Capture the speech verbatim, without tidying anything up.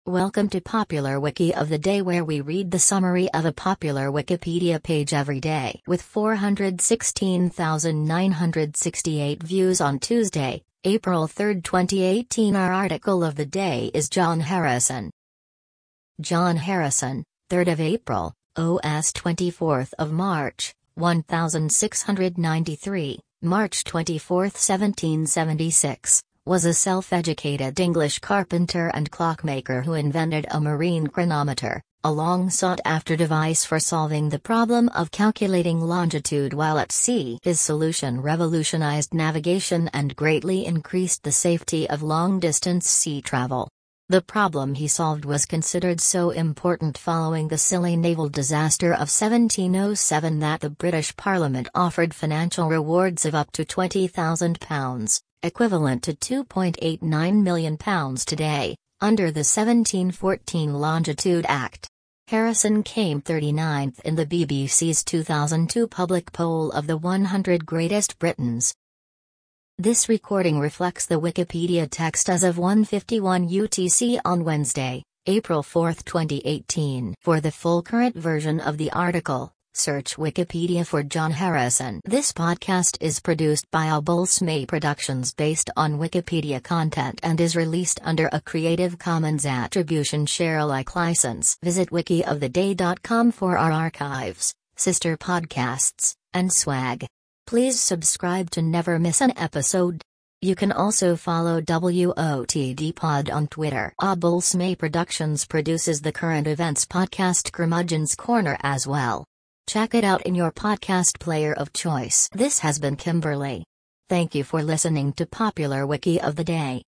Welcome to Popular Wiki of the Day, where we read the summary of a popular Wikipedia page every day. With four hundred sixteen thousand nine hundred sixty-eight views on Tuesday, April third, twenty eighteen, our article of the day is John Harrison. John Harrison, third of April, O S twenty-fourth of March, sixteen ninety-three, March twenty-fourth, seventeen seventy-six. Was a self-educated English carpenter and clockmaker who invented a marine chronometer, a long sought-after device for solving the problem of calculating longitude while at sea. His solution revolutionized navigation and greatly increased the safety of long-distance sea travel. The problem he solved was considered so important following the Scilly naval disaster of seventeen oh seven that the British Parliament offered financial rewards of up to twenty thousand pounds. Equivalent to two point eight nine million pounds today, under the seventeen fourteen Longitude Act. Harrison came thirty-ninth in the B B C's two thousand two public poll of the one hundred Greatest Britons. This recording reflects the Wikipedia text as of one fifty-one U T C on Wednesday, April fourth, twenty eighteen. For the full current version of the article, search Wikipedia for John Harrison. This podcast is produced by Abulsmay Productions based on Wikipedia content and is released under a Creative Commons Attribution Share Alike license. Visit wiki of the day dot com for our archives, sister podcasts, and swag. Please subscribe to never miss an episode. You can also follow W O T D Pod on Twitter. Abulsmay Productions produces the current events podcast Curmudgeon's Corner as well. Check it out in your podcast player of choice. This has been Kimberly. Thank you for listening to Popular Wiki of the Day.